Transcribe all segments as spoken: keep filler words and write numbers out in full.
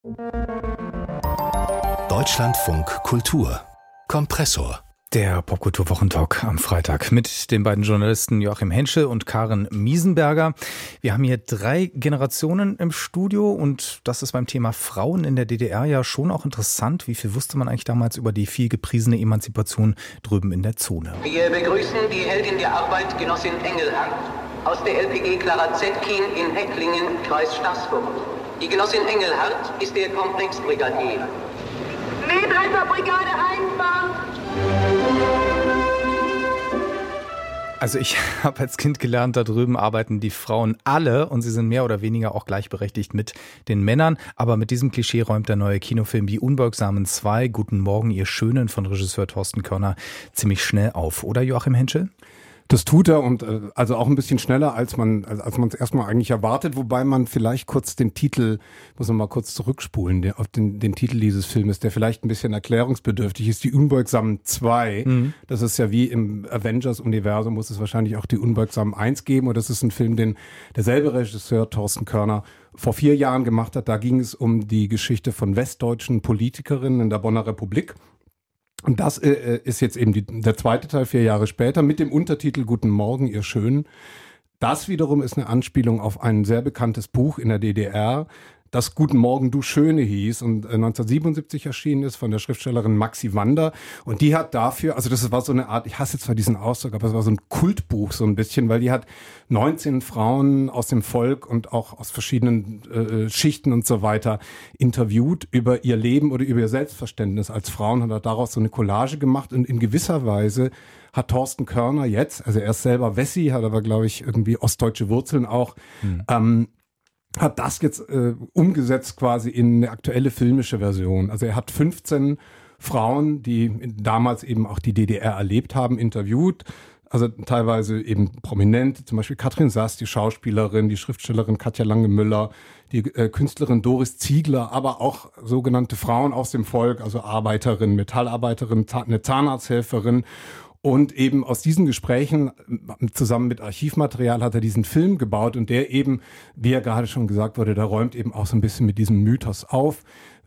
Deutschlandfunk Kultur Kompressor. Der Popkultur-Wochentalk am Freitag mit den beiden Journalisten Joachim Henschel und Karen Miesenberger. Wir haben hier drei Generationen im Studio und das ist beim Thema Frauen in der D D R ja schon auch interessant. Wie viel wusste man eigentlich damals über die viel gepriesene Emanzipation drüben in der Zone? Wir begrüßen die Heldin der Arbeit, Genossin Engelhardt, aus der L P G Clara Zetkin in Hecklingen, Kreis Straßburg. Die Genossin Engelhardt ist der Komplexbrigadier. Mähdrescherbrigade einfahren! Also ich habe als Kind gelernt, da drüben arbeiten die Frauen alle und sie sind mehr oder weniger auch gleichberechtigt mit den Männern. Aber mit diesem Klischee räumt der neue Kinofilm Die Unbeugsamen zwei, Guten Morgen, ihr Schönen von Regisseur Thorsten Körner ziemlich schnell auf. Oder Joachim Henschel? Das tut er und äh, also auch ein bisschen schneller, als man als, als man es erstmal eigentlich erwartet, wobei man vielleicht kurz den Titel, muss man mal kurz zurückspulen, der, auf den, den Titel dieses Filmes, der vielleicht ein bisschen erklärungsbedürftig ist, Die Unbeugsamen zwei. Mhm. Das ist ja wie im Avengers-Universum, muss es wahrscheinlich auch Die Unbeugsamen eins geben und das ist ein Film, den derselbe Regisseur Thorsten Körner vor vier Jahren gemacht hat. Da ging es um die Geschichte von westdeutschen Politikerinnen in der Bonner Republik. Und das äh, ist jetzt eben die, der zweite Teil, vier Jahre später, mit dem Untertitel Guten Morgen, ihr Schönen. Das wiederum ist eine Anspielung auf ein sehr bekanntes Buch in der D D R, das Guten Morgen, du Schöne hieß und neunzehnhundertsiebenundsiebzig erschienen ist von der Schriftstellerin Maxi Wander. Und die hat dafür, also das war so eine Art, ich hasse zwar diesen Ausdruck, aber es war so ein Kultbuch so ein bisschen, weil die hat neunzehn Frauen aus dem Volk und auch aus verschiedenen äh, Schichten und so weiter interviewt über ihr Leben oder über ihr Selbstverständnis als Frauen und hat daraus so eine Collage gemacht und in gewisser Weise hat Thorsten Körner jetzt, also er ist selber Wessi, hat aber glaube ich irgendwie ostdeutsche Wurzeln auch, mhm. ähm, hat das jetzt äh, umgesetzt quasi in eine aktuelle filmische Version. Also er hat fünfzehn Frauen, die damals eben auch die D D R erlebt haben, interviewt. Also teilweise eben Prominente, zum Beispiel Katrin Sass, die Schauspielerin, die Schriftstellerin Katja Lange-Müller, die äh, Künstlerin Doris Ziegler, aber auch sogenannte Frauen aus dem Volk, also Arbeiterin, Metallarbeiterin, Ta- eine Zahnarzthelferin. Und eben aus diesen Gesprächen zusammen mit Archivmaterial hat er diesen Film gebaut und der eben, wie ja gerade schon gesagt wurde, der räumt eben auch so ein bisschen mit diesem Mythos auf,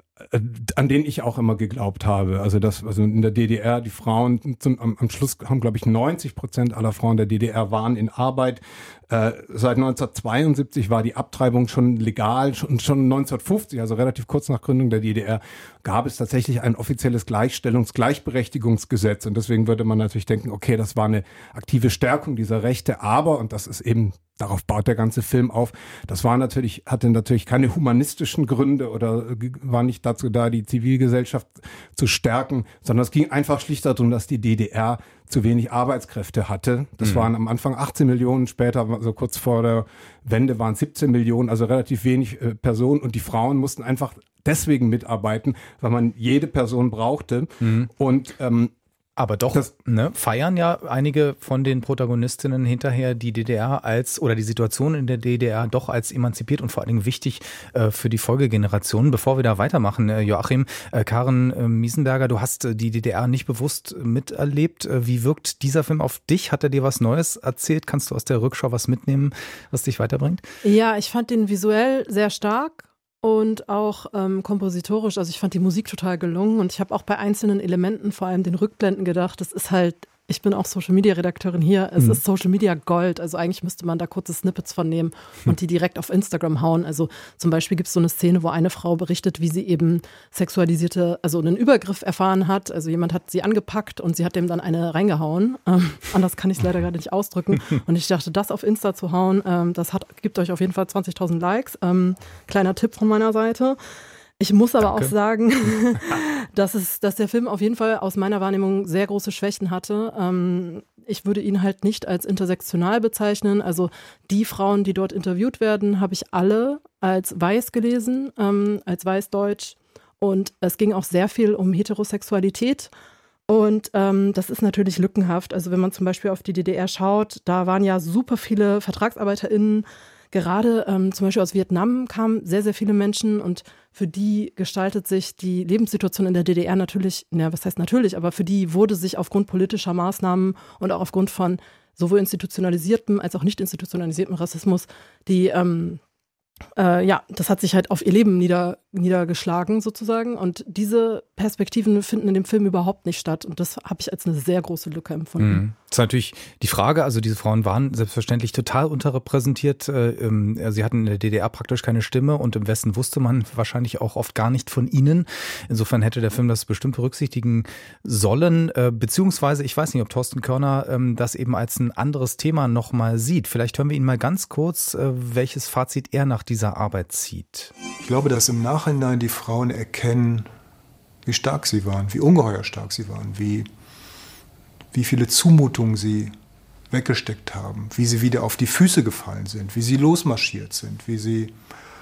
an den ich auch immer geglaubt habe. Also dass also in der D D R die Frauen zum, am, am Schluss haben, glaube ich, neunzig Prozent aller Frauen der D D R waren in Arbeit. Äh, seit neunzehnhundertzweiundsiebzig war die Abtreibung schon legal. Schon, schon neunzehnhundertfünfzig, also relativ kurz nach Gründung der D D R, gab es tatsächlich ein offizielles Gleichstellungs-, Gleichberechtigungsgesetz. Und deswegen würde man natürlich denken, okay, das war eine aktive Stärkung dieser Rechte. Aber, und das ist eben, darauf baut der ganze Film auf, das war natürlich, hatte natürlich keine humanistischen Gründe oder war nicht dazu da, die Zivilgesellschaft zu stärken, sondern es ging einfach schlicht darum, dass die D D R zu wenig Arbeitskräfte hatte. Das mhm. waren am Anfang achtzehn Millionen, später, also kurz vor der Wende waren es siebzehn Millionen, also relativ wenig äh, Personen und die Frauen mussten einfach deswegen mitarbeiten, weil man jede Person brauchte. Mhm. Und ähm, Aber doch das, ne, feiern ja einige von den Protagonistinnen hinterher die D D R als, oder die Situation in der D D R doch als emanzipiert und vor allen Dingen wichtig äh, für die Folgegenerationen. Bevor wir da weitermachen, äh, Joachim, äh, Karen äh, Miesenberger, du hast äh, die D D R nicht bewusst miterlebt. Äh, wie wirkt dieser Film auf dich? Hat er dir was Neues erzählt? Kannst du aus der Rückschau was mitnehmen, was dich weiterbringt? Ja, ich fand den visuell sehr stark. Und auch ähm, kompositorisch, also ich fand die Musik total gelungen und ich habe auch bei einzelnen Elementen, vor allem den Rückblenden gedacht, das ist halt, ich bin auch Social-Media-Redakteurin hier, es mhm. ist Social-Media-Gold, also eigentlich müsste man da kurze Snippets von nehmen und die direkt auf Instagram hauen. Also zum Beispiel gibt es so eine Szene, wo eine Frau berichtet, wie sie eben sexualisierte, also einen Übergriff erfahren hat, also jemand hat sie angepackt und sie hat dem dann eine reingehauen. Ähm, anders kann ich es leider gerade nicht ausdrücken und ich dachte, das auf Insta zu hauen, ähm, das hat, gibt euch auf jeden Fall zwanzigtausend Likes. Ähm, kleiner Tipp von meiner Seite. Ich muss aber Danke. auch sagen, dass, es, dass der Film auf jeden Fall aus meiner Wahrnehmung sehr große Schwächen hatte. Ähm, ich würde ihn halt nicht als intersektional bezeichnen. Also die Frauen, die dort interviewt werden, habe ich alle als weiß gelesen, ähm, als weißdeutsch. Und es ging auch sehr viel um Heterosexualität. Und ähm, das ist natürlich lückenhaft. Also wenn man zum Beispiel auf die D D R schaut, da waren ja super viele VertragsarbeiterInnen. Gerade ähm, zum Beispiel aus Vietnam kamen sehr, sehr viele Menschen und für die gestaltet sich die Lebenssituation in der D D R natürlich, naja, was heißt natürlich, aber für die wurde sich aufgrund politischer Maßnahmen und auch aufgrund von sowohl institutionalisiertem als auch nicht institutionalisiertem Rassismus die, ähm, Äh, ja, das hat sich halt auf ihr Leben nieder, niedergeschlagen sozusagen und diese Perspektiven finden in dem Film überhaupt nicht statt und das habe ich als eine sehr große Lücke empfunden. Mhm. Das ist natürlich die Frage, also diese Frauen waren selbstverständlich total unterrepräsentiert. Äh, sie hatten in der D D R praktisch keine Stimme und im Westen wusste man wahrscheinlich auch oft gar nicht von ihnen. Insofern hätte der Film das bestimmt berücksichtigen sollen, äh, beziehungsweise ich weiß nicht, ob Thorsten Körner ähm, das eben als ein anderes Thema nochmal sieht. Vielleicht hören wir ihn mal ganz kurz, äh, welches Fazit er nach dieser Arbeit zieht. Ich glaube, dass im Nachhinein die Frauen erkennen, wie stark sie waren, wie ungeheuer stark sie waren, wie, wie viele Zumutungen sie weggesteckt haben, wie sie wieder auf die Füße gefallen sind, wie sie losmarschiert sind, wie sie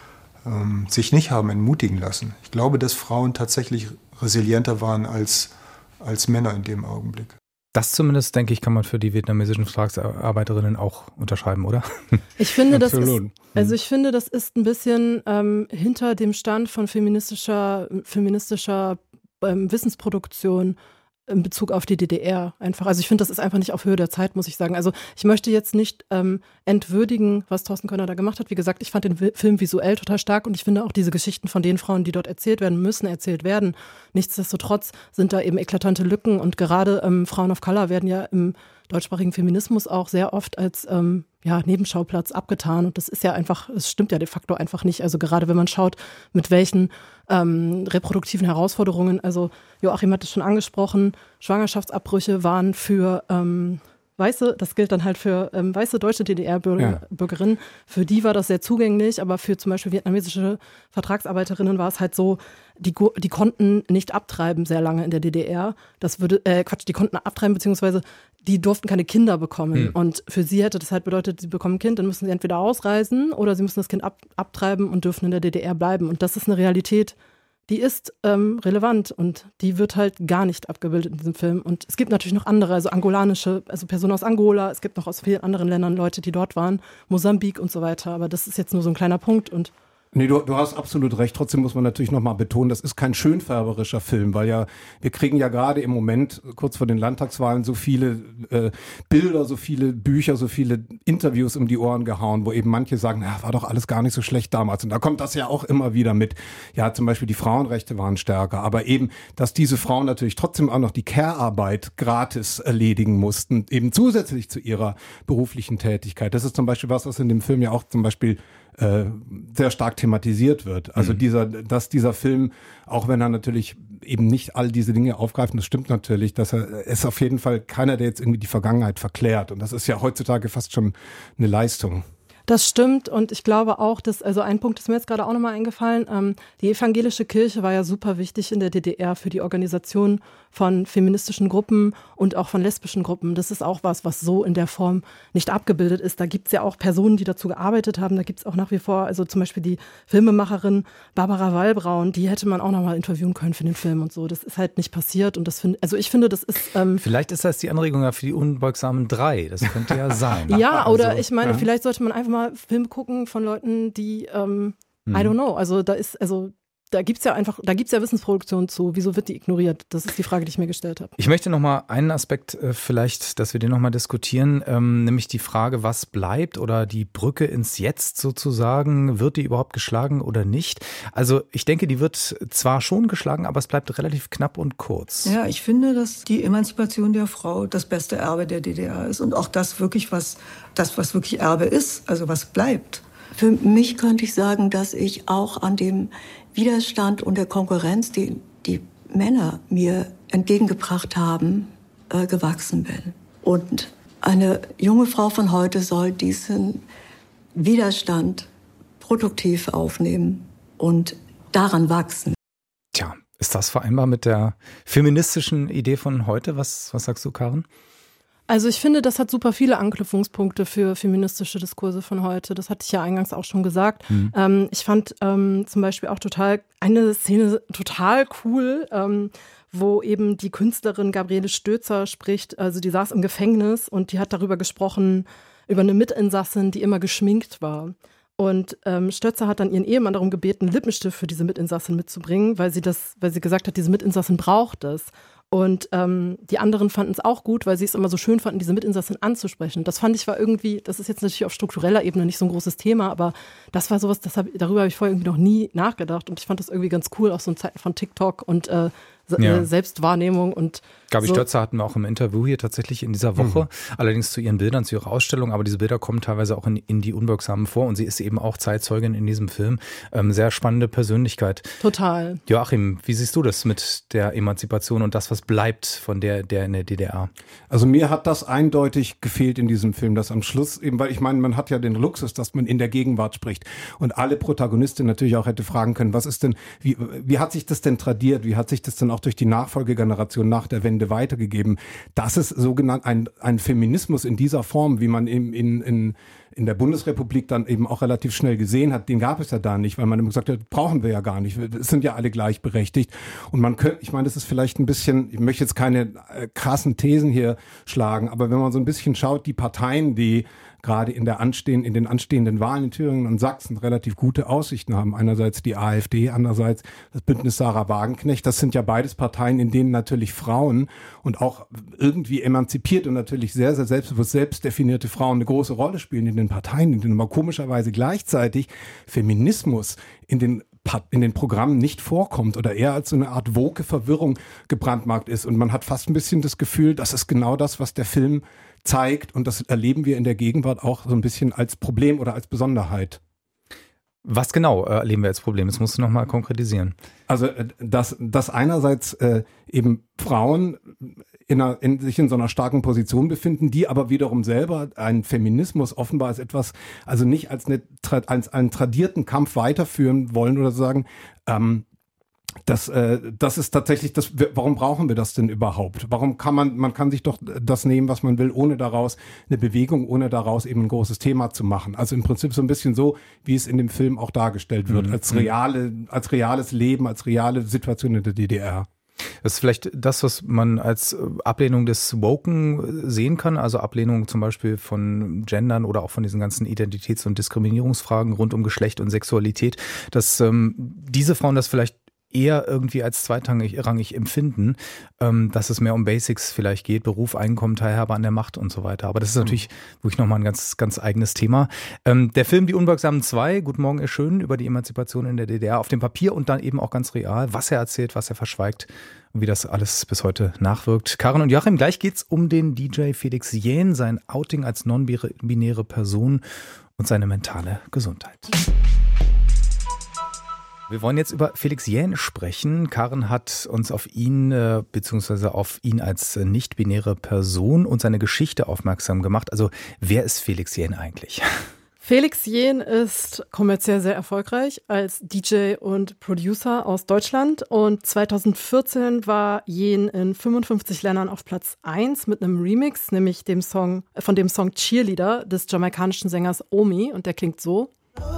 ähm, sich nicht haben entmutigen lassen. Ich glaube, dass Frauen tatsächlich resilienter waren als, als Männer in dem Augenblick. Das zumindest, denke ich, kann man für die vietnamesischen Vertragsarbeiterinnen auch unterschreiben, oder? Ich finde, das ist, also ich finde, das ist ein bisschen ähm, hinter dem Stand von feministischer, feministischer ähm, Wissensproduktion in Bezug auf die D D R einfach. Also ich finde, das ist einfach nicht auf Höhe der Zeit, muss ich sagen. Also ich möchte jetzt nicht ähm, entwürdigen, was Thorsten Körner da gemacht hat. Wie gesagt, ich fand den Film visuell total stark und ich finde auch diese Geschichten von den Frauen, die dort erzählt werden müssen, erzählt werden. Nichtsdestotrotz sind da eben eklatante Lücken und gerade ähm, Frauen of Color werden ja im deutschsprachigen Feminismus auch sehr oft als ähm, ja, Nebenschauplatz abgetan und das ist ja einfach, es stimmt ja de facto einfach nicht. Also gerade wenn man schaut, mit welchen ähm, reproduktiven Herausforderungen, also Joachim hat es schon angesprochen, Schwangerschaftsabbrüche waren für ähm, Weiße, das gilt dann halt für ähm, weiße deutsche D D R-Bürgerinnen, ja. Für die war das sehr zugänglich, aber für zum Beispiel vietnamesische Vertragsarbeiterinnen war es halt so, die, die konnten nicht abtreiben sehr lange in der D D R. Das würde, äh, Quatsch, die konnten abtreiben, beziehungsweise die durften keine Kinder bekommen. Hm. Und für sie hätte das halt bedeutet, sie bekommen ein Kind, dann müssen sie entweder ausreisen oder sie müssen das Kind ab, abtreiben und dürfen in der D D R bleiben. Und das ist eine Realität, die ist ähm, relevant und die wird halt gar nicht abgebildet in diesem Film. Und es gibt natürlich noch andere, also angolanische, also Personen aus Angola, es gibt noch aus vielen anderen Ländern Leute, die dort waren, Mosambik und so weiter. Aber das ist jetzt nur so ein kleiner Punkt und Nee, du, du hast absolut recht. Trotzdem muss man natürlich nochmal betonen, das ist kein schönfärberischer Film, weil ja, wir kriegen ja gerade im Moment, kurz vor den Landtagswahlen, so viele äh, Bilder, so viele Bücher, so viele Interviews um die Ohren gehauen, wo eben manche sagen, ja, war doch alles gar nicht so schlecht damals. Und da kommt das ja auch immer wieder mit. Ja, zum Beispiel die Frauenrechte waren stärker, aber eben, dass diese Frauen natürlich trotzdem auch noch die Care-Arbeit gratis erledigen mussten, eben zusätzlich zu ihrer beruflichen Tätigkeit. Das ist zum Beispiel was, was in dem Film ja auch zum Beispiel äh, sehr stark thematisiert wird. Also mhm. dieser, dass dieser Film, auch wenn er natürlich eben nicht all diese Dinge aufgreift, und das stimmt natürlich, dass er ist auf jeden Fall keiner, der jetzt irgendwie die Vergangenheit verklärt. Und das ist ja heutzutage fast schon eine Leistung. Das stimmt und ich glaube auch, dass, also ein Punkt ist mir jetzt gerade auch nochmal eingefallen, ähm, die evangelische Kirche war ja super wichtig in der D D R für die Organisation von feministischen Gruppen und auch von lesbischen Gruppen. Das ist auch was, was so in der Form nicht abgebildet ist. Da gibt es ja auch Personen, die dazu gearbeitet haben. Da gibt es auch nach wie vor, also zum Beispiel die Filmemacherin Barbara Wallbraun, die hätte man auch nochmal interviewen können für den Film und so. Das ist halt nicht passiert und das finde, also ich finde, das ist... Ähm, vielleicht ist das die Anregung ja für die Unbeugsamen drei. Das könnte ja sein. Ja, also, oder ich meine, ja. vielleicht sollte man einfach mal Filme gucken von Leuten, die, ähm, hm. I don't know, also da ist, also da gibt's ja einfach, da gibt's ja Wissensproduktion zu. Wieso wird die ignoriert? Das ist die Frage, die ich mir gestellt habe. Ich möchte noch mal einen Aspekt äh, vielleicht, dass wir den noch mal diskutieren, ähm, nämlich die Frage, was bleibt oder die Brücke ins Jetzt sozusagen, wird die überhaupt geschlagen oder nicht? Also ich denke, die wird zwar schon geschlagen, aber es bleibt relativ knapp und kurz. Ja, ich finde, dass die Emanzipation der Frau das beste Erbe der D D R ist und auch das wirklich, was das, was wirklich Erbe ist, also was bleibt. Für mich könnte ich sagen, dass ich auch an dem Widerstand und der Konkurrenz, die die Männer mir entgegengebracht haben, äh, gewachsen bin. Und eine junge Frau von heute soll diesen Widerstand produktiv aufnehmen und daran wachsen. Tja, ist das vereinbar mit der feministischen Idee von heute? Was, was sagst du, Karin? Also ich finde, das hat super viele Anknüpfungspunkte für feministische Diskurse von heute. Das hatte ich ja eingangs auch schon gesagt. Mhm. Ähm, ich fand ähm, zum Beispiel auch total eine Szene total cool, ähm, wo eben die Künstlerin Gabriele Stözer spricht. Also die saß im Gefängnis und die hat darüber gesprochen, über eine Mitinsassin, die immer geschminkt war. Und ähm, Stötzer hat dann ihren Ehemann darum gebeten, Lippenstift für diese Mitinsassin mitzubringen, weil sie das, weil sie gesagt hat, diese Mitinsassin braucht es. Und ähm, die anderen fanden es auch gut, weil sie es immer so schön fanden, diese Mitinsassen anzusprechen. Das fand ich war irgendwie, das ist jetzt natürlich auf struktureller Ebene nicht so ein großes Thema, aber das war sowas, das hab, darüber habe ich vorher irgendwie noch nie nachgedacht. Und ich fand das irgendwie ganz cool, auch so in Zeiten von TikTok und äh, ja. Selbstwahrnehmung und Gabi so. Stotzer hatten wir auch im Interview hier tatsächlich in dieser Woche, mhm. allerdings zu ihren Bildern, zu ihrer Ausstellung, aber diese Bilder kommen teilweise auch in, in die Unwirksamen vor und sie ist eben auch Zeitzeugin in diesem Film. Ähm, sehr spannende Persönlichkeit. Total. Joachim, wie siehst du das mit der Emanzipation und das, was bleibt von der, der in der D D R? Also mir hat das eindeutig gefehlt in diesem Film, dass am Schluss eben, weil ich meine, man hat ja den Luxus, dass man in der Gegenwart spricht und alle Protagonistinnen natürlich auch hätte fragen können, was ist denn, wie, wie hat sich das denn tradiert, wie hat sich das denn auch durch die Nachfolgegeneration nach der Wende weitergegeben, dass es sogenannt ein, ein Feminismus in dieser Form, wie man in, in, in, in der Bundesrepublik dann eben auch relativ schnell gesehen hat, den gab es ja da nicht, weil man immer gesagt hat, brauchen wir ja gar nicht, es sind ja alle gleichberechtigt und man könnte, ich meine, das ist vielleicht ein bisschen, ich möchte jetzt keine äh, krassen Thesen hier schlagen, aber wenn man so ein bisschen schaut, die Parteien, die gerade in der anstehen, in den anstehenden Wahlen in Thüringen und Sachsen relativ gute Aussichten haben. Einerseits die AfD, andererseits das Bündnis Sarah Wagenknecht. Das sind ja beides Parteien, in denen natürlich Frauen und auch irgendwie emanzipiert und natürlich sehr, sehr selbstbewusst, selbstdefinierte Frauen eine große Rolle spielen in den Parteien, in denen aber komischerweise gleichzeitig Feminismus in den in den Programmen nicht vorkommt oder eher als so eine Art woke Verwirrung gebrandmarkt ist. Und man hat fast ein bisschen das Gefühl, das ist genau das, was der Film zeigt. Und das erleben wir in der Gegenwart auch so ein bisschen als Problem oder als Besonderheit. Was genau erleben wir als Problem? Das musst du nochmal konkretisieren. Also, dass, dass einerseits äh, eben Frauen in einer, in, sich in so einer starken Position befinden, die aber wiederum selber einen Feminismus offenbar als etwas, also nicht als, eine, als einen tradierten Kampf weiterführen wollen oder sagen, ähm, Das, äh, das ist tatsächlich das, warum brauchen wir das denn überhaupt? Warum kann man, man kann sich doch das nehmen, was man will, ohne daraus eine Bewegung, ohne daraus eben ein großes Thema zu machen. Also im Prinzip so ein bisschen so, wie es in dem Film auch dargestellt wird, mhm. als reale, als reales Leben, als reale Situation in der D D R. Das ist vielleicht das, was man als Ablehnung des Woken sehen kann, also Ablehnung zum Beispiel von Gendern oder auch von diesen ganzen Identitäts- und Diskriminierungsfragen rund um Geschlecht und Sexualität, dass ähm, diese Frauen das vielleicht eher irgendwie als zweitrangig empfinden, ähm, dass es mehr um Basics vielleicht geht, Beruf, Einkommen, Teilhabe an der Macht und so weiter. Aber das ist natürlich wirklich nochmal ein ganz, ganz eigenes Thema. Ähm, der Film Die Unbeugsamen zwei, Guten Morgen ihr Schön, über die Emanzipation in der D D R auf dem Papier und dann eben auch ganz real, was er erzählt, was er verschweigt und wie das alles bis heute nachwirkt. Karin und Joachim, gleich geht's um den D J Felix Jähn, sein Outing als non-binäre Person und seine mentale Gesundheit. Wir wollen jetzt über Felix Jähn sprechen. Karin hat uns auf ihn äh, beziehungsweise auf ihn als nicht-binäre Person und seine Geschichte aufmerksam gemacht. Also wer ist Felix Jähn eigentlich? Felix Jähn ist kommerziell sehr erfolgreich als D J und Producer aus Deutschland und zweitausendvierzehn war Jähn in fünfundfünfzig Ländern auf Platz eins mit einem Remix, nämlich dem Song, von dem Song Cheerleader des jamaikanischen Sängers Omi und der klingt so.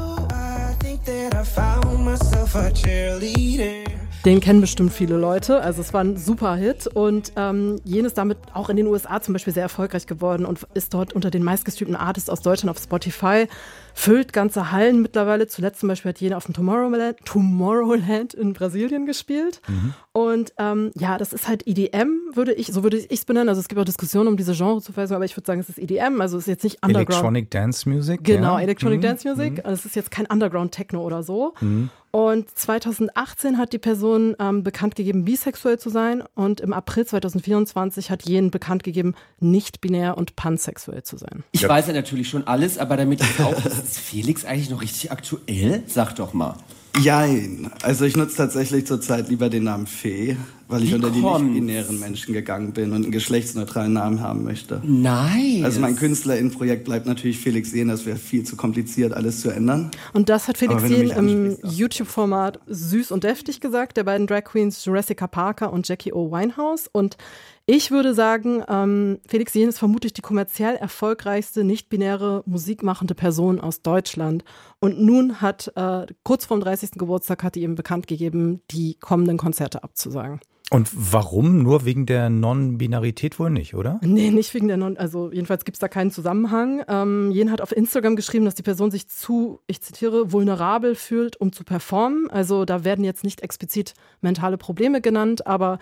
Den kennen bestimmt viele Leute, also es war ein super Hit und ähm, Jähn ist damit auch in den U S A zum Beispiel sehr erfolgreich geworden und ist dort unter den meistgestreamten Artists aus Deutschland auf Spotify, füllt ganze Hallen mittlerweile, zuletzt zum Beispiel hat Jähn auf dem Tomorrowland, Tomorrowland in Brasilien gespielt mhm. und ähm, ja, das ist halt E D M, würde ich, so würde ich es benennen, also es gibt auch Diskussionen um diese Genre zu verweisen, aber ich würde sagen, es ist E D M, also es ist jetzt nicht Underground. Electronic Dance Music. Genau, ja. Electronic mhm. Dance Music, mhm. also es ist jetzt kein Underground Techno oder so. Mhm. Und zweitausendachtzehn hat die Person ähm, bekannt gegeben, bisexuell zu sein und im April zweitausendvierundzwanzig hat Jähn bekannt gegeben, nicht binär und pansexuell zu sein. Ich ja. weiß ja natürlich schon alles, aber damit ich auch, ist Felix eigentlich noch richtig aktuell? Sag doch mal. Jein. Also ich nutze tatsächlich zurzeit lieber den Namen Fee, weil ich Wie unter die kommt's? nicht-binären Menschen gegangen bin und einen geschlechtsneutralen Namen haben möchte. Nice. Also mein KünstlerInnen-Projekt bleibt natürlich Felix Jähn, das wäre viel zu kompliziert, alles zu ändern. Und das hat Felix Jähn im ja. YouTube-Format Süß und Deftig gesagt, der beiden Drag Queens Jurassica Parker und Jackie O. Winehouse. Und ich würde sagen, ähm, Felix Jähn ist vermutlich die kommerziell erfolgreichste nicht-binäre musikmachende Person aus Deutschland. Und nun hat, äh, kurz vorm dreißigsten Geburtstag, hat die ihm bekannt gegeben, die kommenden Konzerte abzusagen. Und warum? Nur wegen der Non-Binarität wohl nicht, oder? Nee, nicht wegen der Non, also jedenfalls gibt es da keinen Zusammenhang. Ähm, Jähn hat auf Instagram geschrieben, dass die Person sich zu, ich zitiere, vulnerabel fühlt, um zu performen. Also da werden jetzt nicht explizit mentale Probleme genannt, aber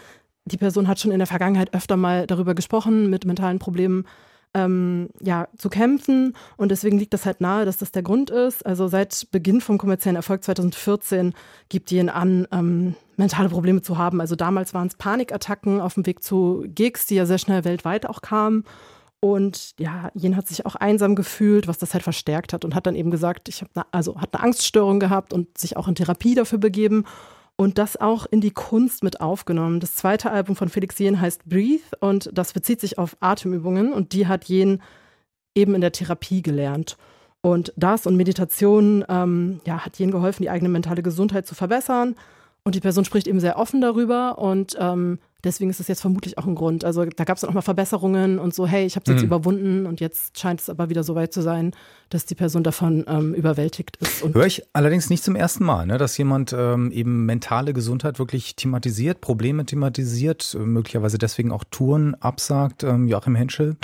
die Person hat schon in der Vergangenheit öfter mal darüber gesprochen, mit mentalen Problemen ähm, ja, zu kämpfen und deswegen liegt das halt nahe, dass das der Grund ist. Also seit Beginn vom kommerziellen Erfolg zweitausendvierzehn gibt Yen an, ähm, mentale Probleme zu haben. Also damals waren es Panikattacken auf dem Weg zu Gigs, die ja sehr schnell weltweit auch kamen. Und ja, Yen hat sich auch einsam gefühlt, was das halt verstärkt hat und hat dann eben gesagt, ich habe ne, also hat eine Angststörung gehabt und sich auch in Therapie dafür begeben und das auch in die Kunst mit aufgenommen. Das zweite Album von Felix Yen heißt Breathe und das bezieht sich auf Atemübungen und die hat Yen eben in der Therapie gelernt. Und das und Meditation ähm, ja, hat Yen geholfen, die eigene mentale Gesundheit zu verbessern. Und die Person spricht eben sehr offen darüber und ähm, deswegen ist es jetzt vermutlich auch ein Grund. Also da gab es dann auch mal Verbesserungen und so, hey, ich habe es jetzt mhm. überwunden und jetzt scheint es aber wieder so weit zu sein, dass die Person davon ähm, überwältigt ist. Höre ich allerdings nicht zum ersten Mal, ne, dass jemand ähm, eben mentale Gesundheit wirklich thematisiert, Probleme thematisiert, möglicherweise deswegen auch Touren absagt. Ähm, Joachim Henschel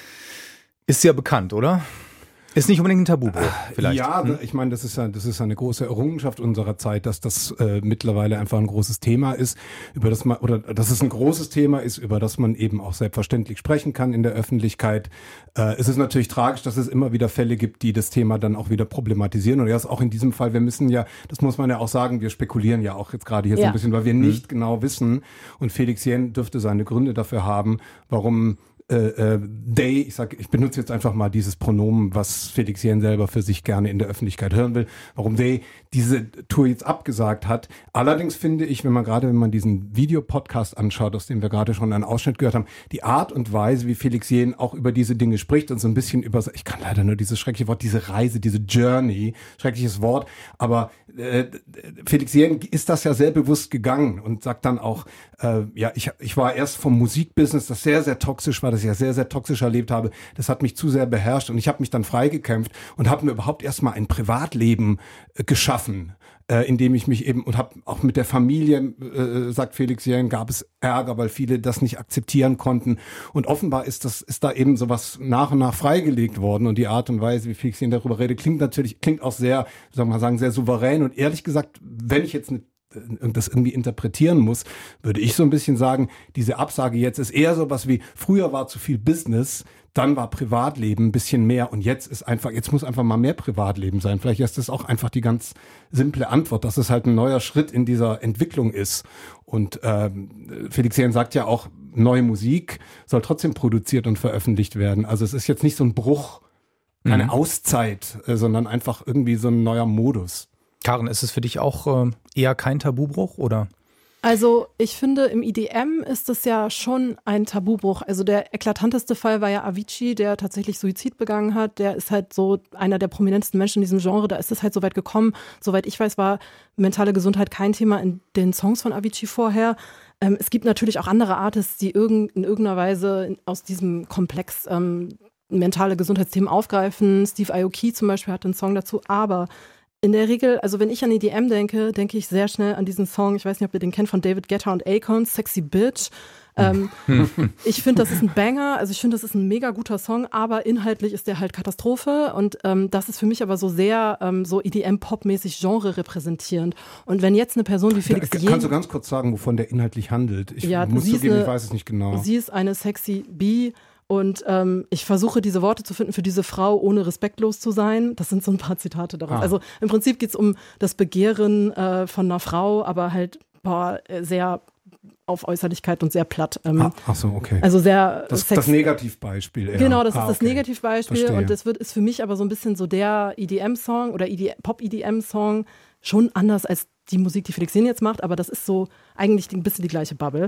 ist ja bekannt, oder? Ist nicht unbedingt ein Tabubruch, vielleicht. Ja, hm? ich meine, das ist ja, das ist eine große Errungenschaft unserer Zeit, dass das äh, mittlerweile einfach ein großes Thema ist, über das man, oder dass es ein großes Thema ist, über das man eben auch selbstverständlich sprechen kann in der Öffentlichkeit. Äh, es ist natürlich tragisch, dass es immer wieder Fälle gibt, die das Thema dann auch wieder problematisieren. Und erst auch in diesem Fall, wir müssen ja, das muss man ja auch sagen, wir spekulieren ja auch jetzt gerade hier ja. so ein bisschen, weil wir nicht hm. genau wissen. Und Felix Yen dürfte seine Gründe dafür haben, warum Äh, äh, they, ich sag, ich benutze jetzt einfach mal dieses Pronomen, was Felix Yen selber für sich gerne in der Öffentlichkeit hören will, warum they diese Tour jetzt abgesagt hat. Allerdings finde ich, wenn man gerade, wenn man diesen Videopodcast anschaut, aus dem wir gerade schon einen Ausschnitt gehört haben, die Art und Weise, wie Felix Yen auch über diese Dinge spricht und so ein bisschen über, ich kann leider nur dieses schreckliche Wort, diese Reise, diese Journey, schreckliches Wort, aber äh, Felix Yen ist das ja sehr bewusst gegangen und sagt dann auch, äh, ja, ich, ich war erst vom Musikbusiness, das sehr, sehr toxisch war, das ich ja sehr, sehr toxisch erlebt habe, das hat mich zu sehr beherrscht und ich habe mich dann freigekämpft und habe mir überhaupt erstmal ein Privatleben äh, geschaffen, äh, in dem ich mich eben, und habe auch mit der Familie, äh, sagt Felix Yen, gab es Ärger, weil viele das nicht akzeptieren konnten und offenbar ist das, ist da eben sowas nach und nach freigelegt worden und die Art und Weise, wie Felix Yen darüber redet, klingt natürlich, klingt auch sehr, sagen wir mal sagen, sehr souverän und ehrlich gesagt, wenn ich jetzt eine das irgendwie interpretieren muss, würde ich so ein bisschen sagen, diese Absage jetzt ist eher so was wie, früher war zu viel Business, dann war Privatleben ein bisschen mehr und jetzt ist einfach, jetzt muss einfach mal mehr Privatleben sein. Vielleicht ist das auch einfach die ganz simple Antwort, dass es halt ein neuer Schritt in dieser Entwicklung ist. Und ähm, Felix Yen sagt ja auch, neue Musik soll trotzdem produziert und veröffentlicht werden. Also es ist jetzt nicht so ein Bruch, keine mhm. Auszeit, äh, sondern einfach irgendwie so ein neuer Modus. Karen, ist es für dich auch äh, eher kein Tabubruch, oder? Also ich finde, im I D M ist es ja schon ein Tabubruch. Also der eklatanteste Fall war ja Avicii, der tatsächlich Suizid begangen hat. Der ist halt so einer der prominentesten Menschen in diesem Genre. Da ist es halt so weit gekommen. Soweit ich weiß, war mentale Gesundheit kein Thema in den Songs von Avicii vorher. Ähm, es gibt natürlich auch andere Artists, die irgend, in irgendeiner Weise aus diesem Komplex ähm, mentale Gesundheitsthemen aufgreifen. Steve Aoki zum Beispiel hat einen Song dazu. Aber in der Regel, also wenn ich an E D M denke, denke ich sehr schnell an diesen Song, ich weiß nicht, ob ihr den kennt, von David Guetta und Akon, Sexy Bitch. Ähm, ich finde, das ist ein Banger, also ich finde, das ist ein mega guter Song, aber inhaltlich ist der halt Katastrophe und ähm, das ist für mich aber so sehr ähm, so E D M-Pop-mäßig Genre repräsentierend. Und wenn jetzt eine Person wie Felix da, Yen... Kannst du ganz kurz sagen, wovon der inhaltlich handelt? Ich ja, muss zugeben, eine, ich weiß es nicht genau. Sie ist eine sexy Bee. Und ähm, ich versuche diese Worte zu finden für diese Frau, ohne respektlos zu sein. Das sind so ein paar Zitate daraus. Ah. Also im Prinzip geht es um das Begehren äh, von einer Frau, aber halt boah, sehr auf Äußerlichkeit und sehr platt. Ähm, ah, ach so, okay. Also sehr das, das Negativbeispiel. Eher. Genau, das ah, ist das okay. Negativbeispiel. Verstehe. Und das wird ist für mich aber so ein bisschen so der E D M-Song oder Pop-E D M-Song schon anders als die Musik, die Felix Yen jetzt macht. Aber das ist so eigentlich ein bisschen die gleiche Bubble.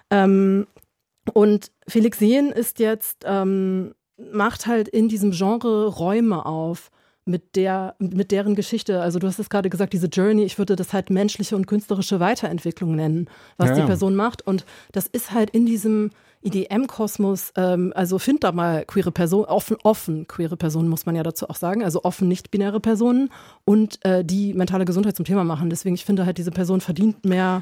Ähm, Und Felix Yen ist jetzt, ähm, macht halt in diesem Genre Räume auf mit der, mit deren Geschichte. Also du hast es gerade gesagt, diese Journey, ich würde das halt menschliche und künstlerische Weiterentwicklung nennen, was ja, die Person macht. Und das ist halt in diesem E D M-Kosmos, ähm, also find da mal queere Personen, offen, offen queere Personen muss man ja dazu auch sagen, also offen nicht-binäre Personen und äh, die mentale Gesundheit zum Thema machen. Deswegen, ich finde halt, diese Person verdient mehr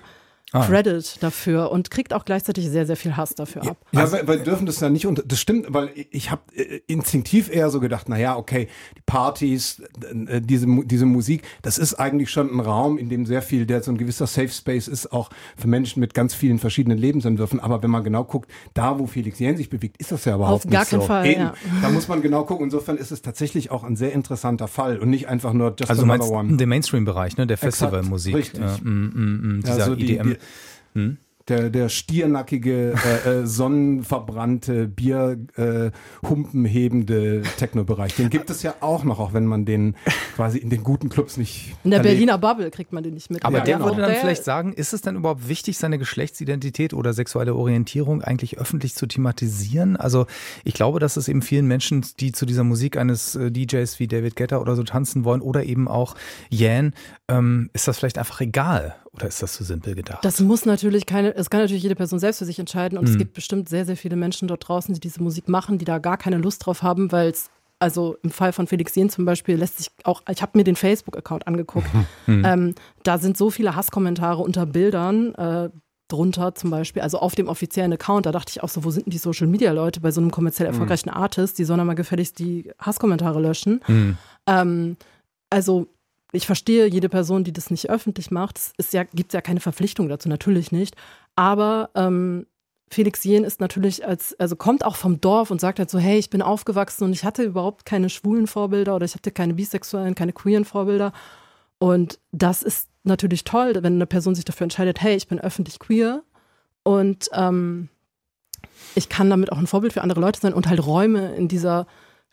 ah. Credit dafür und kriegt auch gleichzeitig sehr, sehr viel Hass dafür ab. Ja, weil, weil dürfen das ja nicht, und das stimmt, weil ich habe instinktiv eher so gedacht, naja, okay, die Partys, diese, diese Musik, das ist eigentlich schon ein Raum, in dem sehr viel, der so ein gewisser Safe Space ist, auch für Menschen mit ganz vielen verschiedenen Lebensentwürfen. Aber wenn man genau guckt, da, wo Felix Jähn sich bewegt, ist das ja überhaupt Auf gar nicht so. keinen Fall, Eben, ja. Da muss man genau gucken. Insofern ist es tatsächlich auch ein sehr interessanter Fall und nicht einfach nur just also another one. Der Mainstream-Bereich, ne, der Festivalmusik. Richtig. Ja, mm, mm, mm, dieser ja, so die, E D M. Die, hm? Der, der stiernackige, äh, äh, sonnenverbrannte, Bierhumpenhebende äh, Techno-Bereich. Den gibt es ja auch noch, auch wenn man den quasi in den guten Clubs nicht In der erlebt. Berliner Bubble kriegt man den nicht mit. Aber ja, der genau. würde dann der, vielleicht sagen, ist es denn überhaupt wichtig, seine Geschlechtsidentität oder sexuelle Orientierung eigentlich öffentlich zu thematisieren? Also ich glaube, dass es eben vielen Menschen, die zu dieser Musik eines äh, D Js wie David Guetta oder so tanzen wollen oder eben auch Jähn, ähm, ist das vielleicht einfach egal? Oder ist das zu simpel gedacht? Das muss natürlich keine, es kann natürlich jede Person selbst für sich entscheiden und mhm. es gibt bestimmt sehr, sehr viele Menschen dort draußen, die diese Musik machen, die da gar keine Lust drauf haben, weil es, also im Fall von Felix Jähn zum Beispiel, lässt sich auch, ich habe mir den Facebook-Account angeguckt, mhm. ähm, da sind so viele Hasskommentare unter Bildern, äh, drunter zum Beispiel, also auf dem offiziellen Account, da dachte ich auch so, wo sind denn die Social-Media-Leute bei so einem kommerziell erfolgreichen mhm. Artist, die sollen ja mal gefälligst die Hasskommentare löschen. Mhm. Ähm, also ich verstehe jede Person, die das nicht öffentlich macht. Es ja, gibt ja keine Verpflichtung dazu, natürlich nicht. Aber ähm, Felix Jähn ist natürlich als, also kommt auch vom Dorf und sagt halt so, hey, ich bin aufgewachsen und ich hatte überhaupt keine schwulen Vorbilder oder ich hatte keine bisexuellen, keine queeren Vorbilder. Und das ist natürlich toll, wenn eine Person sich dafür entscheidet, hey, ich bin öffentlich queer und ähm, ich kann damit auch ein Vorbild für andere Leute sein und halt Räume in dieser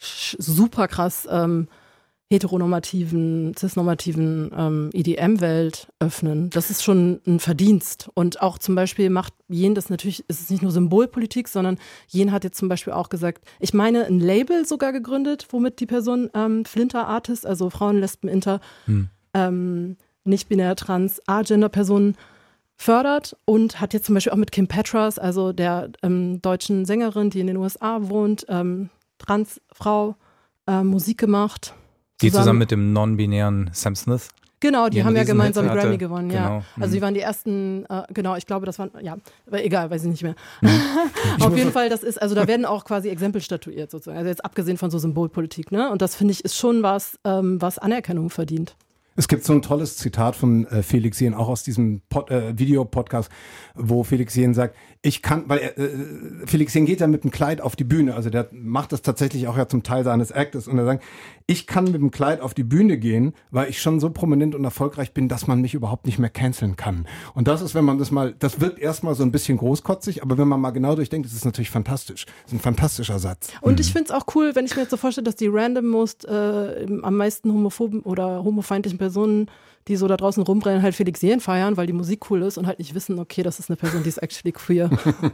super krass ähm, heteronormativen, cisnormativen ähm, E D M-Welt öffnen. Das ist schon ein Verdienst. Und auch zum Beispiel macht Jähn das natürlich, ist es nicht nur Symbolpolitik, sondern Jähn hat jetzt zum Beispiel auch gesagt, ich meine, ein Label sogar gegründet, womit die Person ähm, Flinter Artist, also Frauen, Lesben, Inter, hm. ähm, nicht-binär, trans, A-Gender-Personen fördert und hat jetzt zum Beispiel auch mit Kim Petras, also der ähm, deutschen Sängerin, die in den U S A wohnt, ähm, Transfrau, äh, Musik gemacht. Die zusammen, zusammen mit dem non-binären Sam Smith? Genau, die haben ja gemeinsam Hit Grammy hatte. gewonnen, genau. ja. Also mhm. die waren die ersten, äh, genau, ich glaube, das waren, ja, aber egal, weiß ich nicht mehr. Mhm. Auf jeden Fall, das ist, also da werden auch quasi Exempel statuiert sozusagen, also jetzt abgesehen von so Symbolpolitik, ne? Und das finde ich ist schon was, ähm, was Anerkennung verdient. Es gibt so ein tolles Zitat von äh, Felix Jähn, auch aus diesem Pod, äh, Videopodcast, wo Felix Jähn sagt, ich kann, weil er, äh, Felix Jähn geht ja mit dem Kleid auf die Bühne, also der macht das tatsächlich auch ja zum Teil seines Actes und er sagt, ich kann mit dem Kleid auf die Bühne gehen, weil ich schon so prominent und erfolgreich bin, dass man mich überhaupt nicht mehr canceln kann. Und das ist, wenn man das mal, das wirkt erstmal so ein bisschen großkotzig, aber wenn man mal genau durchdenkt, das ist natürlich fantastisch. Das ist ein fantastischer Satz. Und ich finde es auch cool, wenn ich mir jetzt so vorstelle, dass die random most äh, am meisten homophoben oder homofeindlichen Personen, die so da draußen rumrennen, halt Felix Jähn feiern, weil die Musik cool ist und halt nicht wissen, okay, das ist eine Person, die ist actually queer.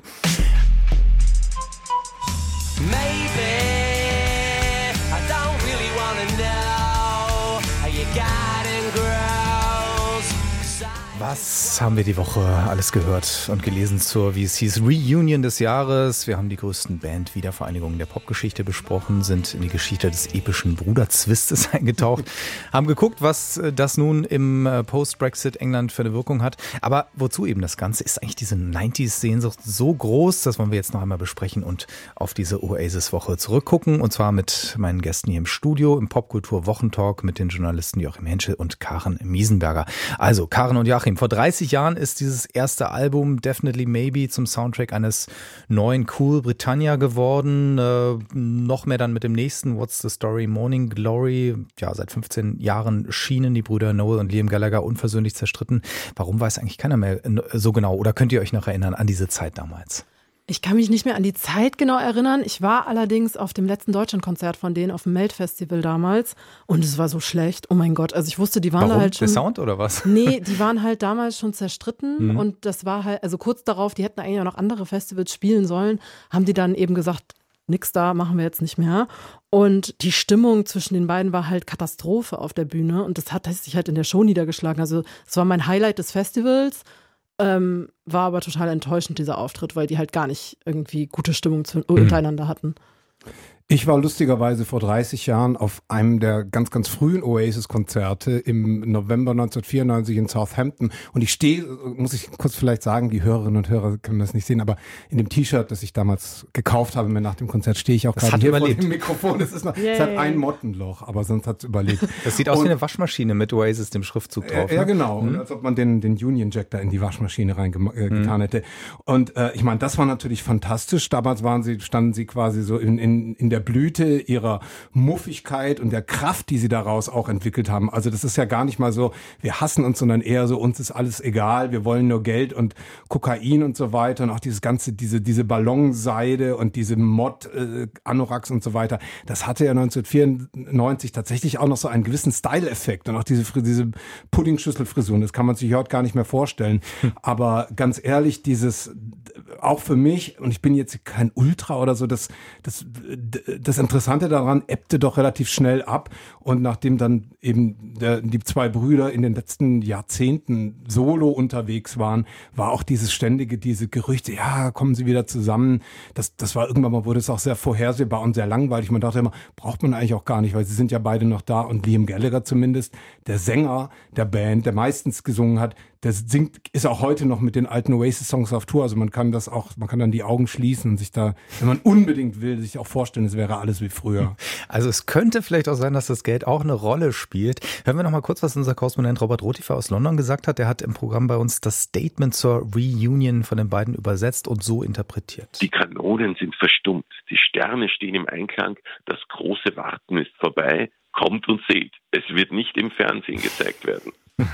Maybe I don't really wanna know how you got and grows. Was haben wir die Woche alles gehört und gelesen zur, wie es hieß, Reunion des Jahres? Wir haben die größten Band-Wiedervereinigungen der Popgeschichte besprochen, sind in die Geschichte des epischen Bruderzwistes eingetaucht, haben geguckt, was das nun im Post-Brexit-England für eine Wirkung hat. Aber wozu eben das Ganze? Ist eigentlich diese neunziger-Sehnsucht so groß? Das wollen wir jetzt noch einmal besprechen und auf diese Oasis-Woche zurückgucken. Und zwar mit meinen Gästen hier im Studio, im Popkultur-Wochentalk mit den Journalisten Joachim Henschel und Karen Miesenberger. Also Karen und Joachim, vor dreißig Jahren ist dieses erste Album Definitely Maybe zum Soundtrack eines neuen Cool Britannia geworden. Äh, noch mehr dann mit dem nächsten What's the Story, Morning Glory. Ja, seit fünfzehn Jahren schienen die Brüder Noel und Liam Gallagher unversöhnlich zerstritten. Warum weiß eigentlich keiner mehr so genau? Oder könnt ihr euch noch erinnern an diese Zeit damals? Ich kann mich nicht mehr an die Zeit genau erinnern. Ich war allerdings auf dem letzten Deutschlandkonzert von denen auf dem Melt-Festival damals und es war so schlecht. Oh mein Gott, also ich wusste, die waren Warum? da halt schon... Der Sound oder was? Nee, die waren halt damals schon zerstritten mhm. und das war halt, also kurz darauf, die hätten eigentlich auch noch andere Festivals spielen sollen, haben die dann eben gesagt, nix da, machen wir jetzt nicht mehr. Und die Stimmung zwischen den beiden war halt Katastrophe auf der Bühne und das hat sich halt in der Show niedergeschlagen. Also es war mein Highlight des Festivals. Ähm, war aber total enttäuschend, dieser Auftritt, weil die halt gar nicht irgendwie gute Stimmung zu, untereinander hatten. Ich war lustigerweise vor dreißig Jahren auf einem der ganz, ganz frühen Oasis-Konzerte im November neunzehnhundertvierundneunzig in Southampton. Und ich stehe, muss ich kurz vielleicht sagen, die Hörerinnen und Hörer können das nicht sehen, aber in dem T-Shirt, das ich damals gekauft habe, mir nach dem Konzert, stehe ich auch Das gerade hat hier überlebt. vor dem Mikrofon. Das ist noch, es hat ein Mottenloch, aber sonst hat es überlebt. Das sieht aus Und, wie eine Waschmaschine mit Oasis, dem Schriftzug drauf. äh, ja, ne? genau. Mhm. Als ob man den, den Union Jack da in die Waschmaschine reingetan äh, mhm. hätte. Und äh, ich meine, das war natürlich fantastisch. Damals waren sie, standen sie quasi so in, in, in der Blüte ihrer Muffigkeit und der Kraft, die sie daraus auch entwickelt haben. Also das ist ja gar nicht mal so, wir hassen uns, sondern eher so, uns ist alles egal, wir wollen nur Geld und Kokain und so weiter und auch dieses ganze, diese diese Ballonseide und diese Mod-Anoraks äh, und so weiter. Das hatte ja neunzehnhundertvierundneunzig tatsächlich auch noch so einen gewissen Style-Effekt und auch diese, diese Puddingschüsselfrisuren, das kann man sich heute gar nicht mehr vorstellen. Hm. Aber ganz ehrlich, dieses, auch für mich, und ich bin jetzt kein Ultra oder so, das, das, das Interessante daran ebbte doch relativ schnell ab. Und nachdem dann eben der, die zwei Brüder in den letzten Jahrzehnten solo unterwegs waren, war auch dieses ständige, diese Gerüchte, ja, kommen sie wieder zusammen. Das, das war irgendwann mal, wurde es auch sehr vorhersehbar und sehr langweilig. Man dachte immer, braucht man eigentlich auch gar nicht, weil sie sind ja beide noch da. Und Liam Gallagher zumindest, der Sänger der Band, der meistens gesungen hat, der singt, ist auch heute noch mit den alten Oasis-Songs auf Tour. Also man kann das auch, man kann dann die Augen schließen und sich da, wenn man unbedingt will, sich auch vorstellen, es wäre alles wie früher. Also es könnte vielleicht auch sein, dass das Geld auch eine Rolle spielt. Hören wir noch mal kurz, was unser Korrespondent Robert Rotifer aus London gesagt hat. Der hat im Programm bei uns das Statement zur Reunion von den beiden übersetzt und so interpretiert. Die Kanonen sind verstummt, die Sterne stehen im Einklang, das große Warten ist vorbei. Kommt und seht, es wird nicht im Fernsehen gezeigt werden.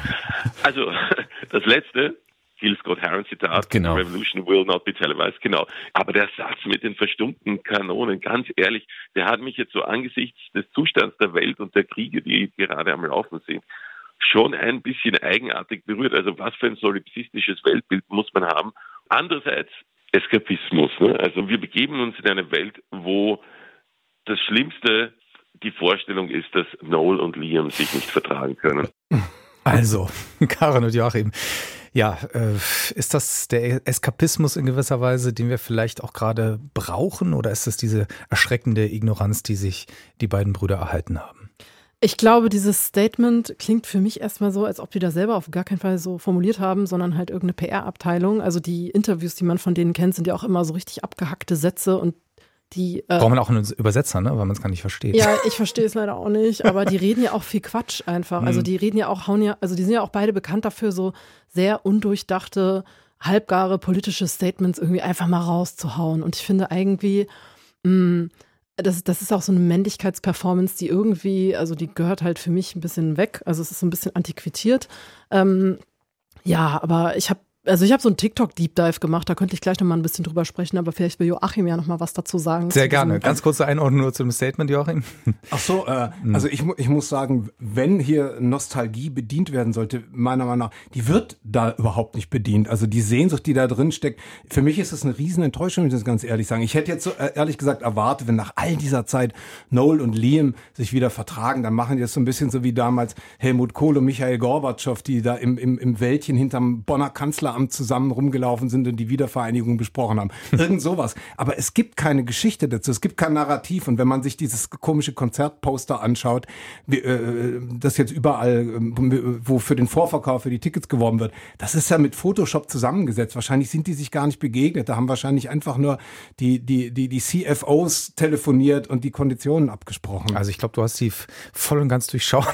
Also, das letzte, Gil Scott-Heron-Zitat, genau. Revolution will not be televised, genau. Aber der Satz mit den verstummten Kanonen, ganz ehrlich, der hat mich jetzt so angesichts des Zustands der Welt und der Kriege, die gerade am Laufen sind, schon ein bisschen eigenartig berührt. Also was für ein solipsistisches Weltbild muss man haben. Andererseits Eskapismus. Ne? Also wir begeben uns in eine Welt, wo das Schlimmste die Vorstellung ist, dass Noel und Liam sich nicht vertragen können. Also, Karin und Joachim, ja, äh, ist das der Eskapismus in gewisser Weise, den wir vielleicht auch gerade brauchen, oder ist das diese erschreckende Ignoranz, die sich die beiden Brüder erhalten haben? Ich glaube, dieses Statement klingt für mich erstmal so, als ob die das selber auf gar keinen Fall so formuliert haben, sondern halt irgendeine P R-Abteilung. Also die Interviews, die man von denen kennt, sind ja auch immer so richtig abgehackte Sätze und die, äh, braucht man auch einen Übersetzer, ne? Weil man es gar nicht versteht. Ja, ich verstehe es leider auch nicht, aber die reden ja auch viel Quatsch einfach. Also die reden ja auch, hauen ja, also die sind ja auch beide bekannt dafür, so sehr undurchdachte, halbgare politische Statements irgendwie einfach mal rauszuhauen. Und ich finde irgendwie, mh, das, das ist auch so eine Männlichkeitsperformance, die irgendwie, also die gehört halt für mich ein bisschen weg. Also es ist so ein bisschen antiquiert. Ähm, ja, aber ich habe Also ich habe so einen TikTok-Deep Dive gemacht, da könnte ich gleich noch mal ein bisschen drüber sprechen, aber vielleicht will Joachim ja noch mal was dazu sagen. Sehr gerne. Ganz kurze Einordnung nur zum Statement, Joachim. Ach so, äh, also ich, ich muss sagen, wenn hier Nostalgie bedient werden sollte, meiner Meinung nach, die wird da überhaupt nicht bedient. Also die Sehnsucht, die da drin steckt, für mich ist das eine riesen Enttäuschung, wenn ich das ganz ehrlich sagen. Ich hätte jetzt so äh, ehrlich gesagt erwartet, wenn nach all dieser Zeit Noel und Liam sich wieder vertragen, dann machen die das so ein bisschen so wie damals Helmut Kohl und Michael Gorbatschow, die da im, im, im Wäldchen hinterm Bonner Kanzler zusammen rumgelaufen sind und die Wiedervereinigung besprochen haben. Irgend sowas. Aber es gibt keine Geschichte dazu. Es gibt kein Narrativ. Und wenn man sich dieses komische Konzertposter anschaut, wie, äh, das jetzt überall, äh, wo für den Vorverkauf für die Tickets geworben wird, das ist ja mit Photoshop zusammengesetzt. Wahrscheinlich sind die sich gar nicht begegnet. Da haben wahrscheinlich einfach nur die, die, die, die C F Os telefoniert und die Konditionen abgesprochen. Also ich glaube, du hast die voll und ganz durchschaut.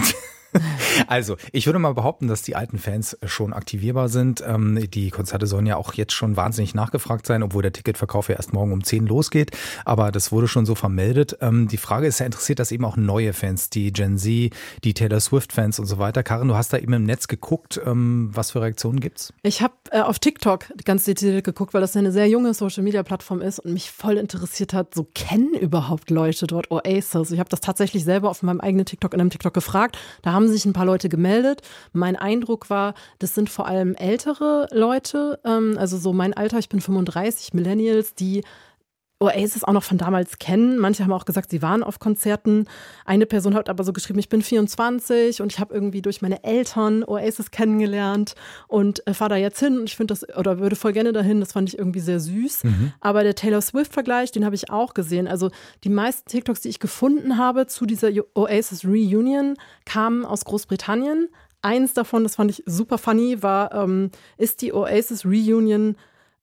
Also, ich würde mal behaupten, dass die alten Fans schon aktivierbar sind. Die Konzerte sollen ja auch jetzt schon wahnsinnig nachgefragt sein, obwohl der Ticketverkauf ja erst morgen um zehn losgeht. Aber das wurde schon so vermeldet. Die Frage ist ja, interessiert das eben auch neue Fans, die Gen Z, die Taylor Swift-Fans und so weiter. Karin, du hast da eben im Netz geguckt. Was für Reaktionen gibt's? Ich habe äh, auf TikTok ganz detailliert geguckt, weil das eine sehr junge Social-Media-Plattform ist und mich voll interessiert hat, so kennen überhaupt Leute dort Oasis? Ich habe das tatsächlich selber auf meinem eigenen TikTok, in einem TikTok gefragt. Da haben sich ein paar Leute gemeldet. Mein Eindruck war, das sind vor allem ältere Leute, ähm, also so mein Alter, ich bin fünfunddreißig, Millennials, die Oasis auch noch von damals kennen. Manche haben auch gesagt, sie waren auf Konzerten. Eine Person hat aber so geschrieben, ich bin vierundzwanzig und ich habe irgendwie durch meine Eltern Oasis kennengelernt und äh, fahre da jetzt hin und ich finde das, oder würde voll gerne dahin, das fand ich irgendwie sehr süß. Mhm. Aber der Taylor Swift-Vergleich, den habe ich auch gesehen. Also die meisten TikToks, die ich gefunden habe zu dieser Oasis Reunion, kamen aus Großbritannien. Eins davon, das fand ich super funny, war, ähm, ist die Oasis Reunion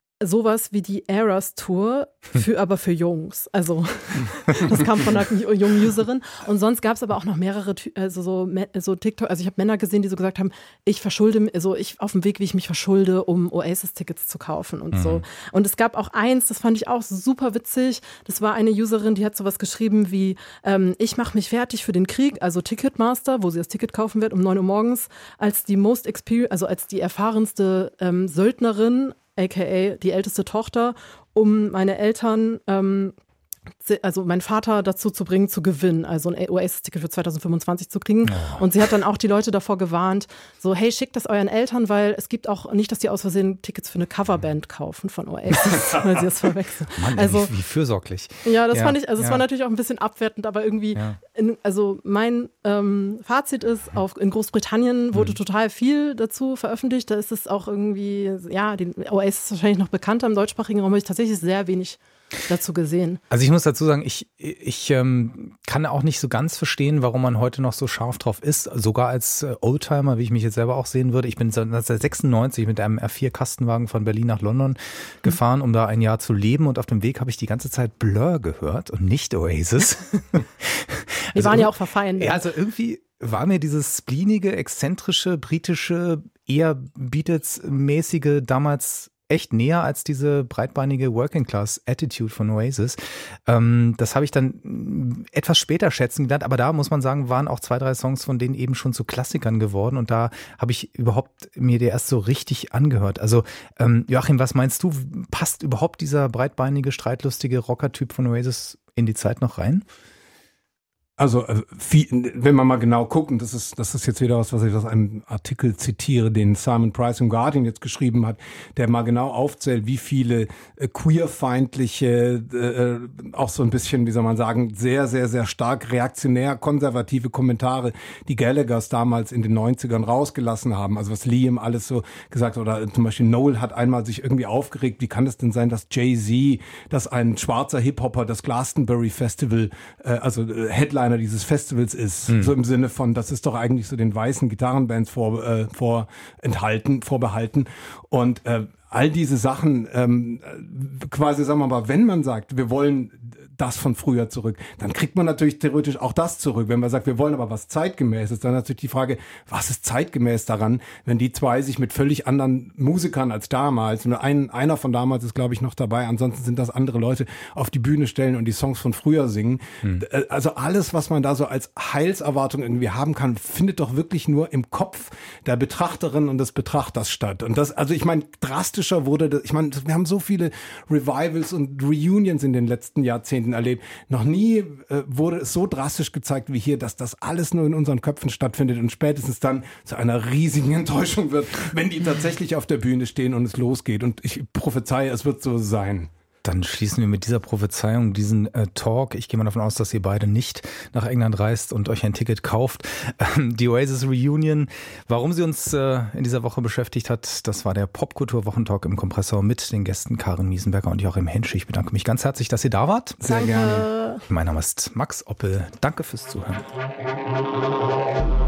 sowas wie die Eras Tour, für, aber für Jungs. Also das kam von einer jungen Userin. Und sonst gab es aber auch noch mehrere, also so, so TikTok, also ich habe Männer gesehen, die so gesagt haben, ich verschulde, also ich auf dem Weg, wie ich mich verschulde, um Oasis-Tickets zu kaufen und mhm. so. Und es gab auch eins, das fand ich auch super witzig, das war eine Userin, die hat sowas geschrieben wie, ähm, ich mache mich fertig für den Krieg, also Ticketmaster, wo sie das Ticket kaufen wird um neun Uhr morgens, als die most experience, also als die erfahrenste ähm, Söldnerin, aka die älteste Tochter, um meine Eltern, ähm, also meinen Vater dazu zu bringen, zu gewinnen, also ein Oasis-Ticket für zwanzig fünfundzwanzig zu kriegen. Oh. Und sie hat dann auch die Leute davor gewarnt, so, hey, schickt das euren Eltern, weil es gibt auch nicht, dass die aus Versehen Tickets für eine Coverband kaufen von Oasis, weil sie das verwechseln. Mann, also, wie, wie fürsorglich. Ja, das ja, fand ich, also es ja. war natürlich auch ein bisschen abwertend, aber irgendwie, ja. in, also mein ähm, Fazit ist, auf, in Großbritannien wurde mhm. total viel dazu veröffentlicht, da ist es auch irgendwie, ja, die Oasis ist wahrscheinlich noch bekannter, im deutschsprachigen Raum habe ich tatsächlich sehr wenig dazu gesehen. Also ich muss dazu sagen, ich, ich ähm, kann auch nicht so ganz verstehen, warum man heute noch so scharf drauf ist, sogar als äh, Oldtimer, wie ich mich jetzt selber auch sehen würde. Ich bin seit neunzehnhundertsechsundneunzig mit einem R vier Kastenwagen von Berlin nach London mhm. gefahren, um da ein Jahr zu leben, und auf dem Weg habe ich die ganze Zeit Blur gehört und nicht Oasis. Die also waren ja auch verfeindet. Ja, also irgendwie war mir dieses spleenige, exzentrische, britische, eher Beatles-mäßige damals echt näher als diese breitbeinige Working-Class-Attitude von Oasis. Ähm, das habe ich dann etwas später schätzen gelernt, aber da muss man sagen, waren auch zwei, drei Songs von denen eben schon zu Klassikern geworden, und da habe ich überhaupt mir die erst so richtig angehört. Also ähm, Joachim, was meinst du, passt überhaupt dieser breitbeinige, streitlustige Rocker-Typ von Oasis in die Zeit noch rein? Also, viel, wenn man mal genau guckt, und das ist, das ist jetzt wieder was, was ich aus einem Artikel zitiere, den Simon Price im Guardian jetzt geschrieben hat, der mal genau aufzählt, wie viele äh, queerfeindliche, äh, auch so ein bisschen, wie soll man sagen, sehr, sehr, sehr stark reaktionär, konservative Kommentare, die Gallaghers damals in den neunzigern rausgelassen haben. Also was Liam alles so gesagt hat, oder zum Beispiel Noel hat einmal sich irgendwie aufgeregt, wie kann es denn sein, dass Jay-Z, dass ein schwarzer Hip-Hopper das Glastonbury Festival, äh, also äh, Headline dieses Festivals ist, mhm. so im Sinne von, das ist doch eigentlich so den weißen Gitarrenbands vor, äh, vorenthalten, vorbehalten, und äh, all diese Sachen, ähm, quasi, sagen wir mal, wenn man sagt, wir wollen das von früher zurück, dann kriegt man natürlich theoretisch auch das zurück. Wenn man sagt, wir wollen aber was Zeitgemäßes, dann natürlich die Frage, was ist zeitgemäß daran, wenn die zwei sich mit völlig anderen Musikern als damals, nur ein, einer von damals ist, glaube ich, noch dabei, ansonsten sind das andere Leute, auf die Bühne stellen und die Songs von früher singen. Hm. Also alles, was man da so als Heilserwartung irgendwie haben kann, findet doch wirklich nur im Kopf der Betrachterin und des Betrachters statt. Und das, also ich meine, drastischer wurde das, ich meine, wir haben so viele Revivals und Reunions in den letzten Jahrzehnten erlebt. Noch nie äh, wurde es so drastisch gezeigt wie hier, dass das alles nur in unseren Köpfen stattfindet und spätestens dann zu einer riesigen Enttäuschung wird, wenn die tatsächlich auf der Bühne stehen und es losgeht. Und ich prophezeie, es wird so sein. Dann schließen wir mit dieser Prophezeiung diesen äh, Talk. Ich gehe mal davon aus, dass ihr beide nicht nach England reist und euch ein Ticket kauft. Ähm, die Oasis Reunion, warum sie uns äh, in dieser Woche beschäftigt hat, das war der Popkultur-Wochentalk im Kompressor mit den Gästen Karin Miesenberger und Joachim Hensch. Ich bedanke mich ganz herzlich, dass ihr da wart. Sehr Danke. gerne. Mein Name ist Max Oppel. Danke fürs Zuhören.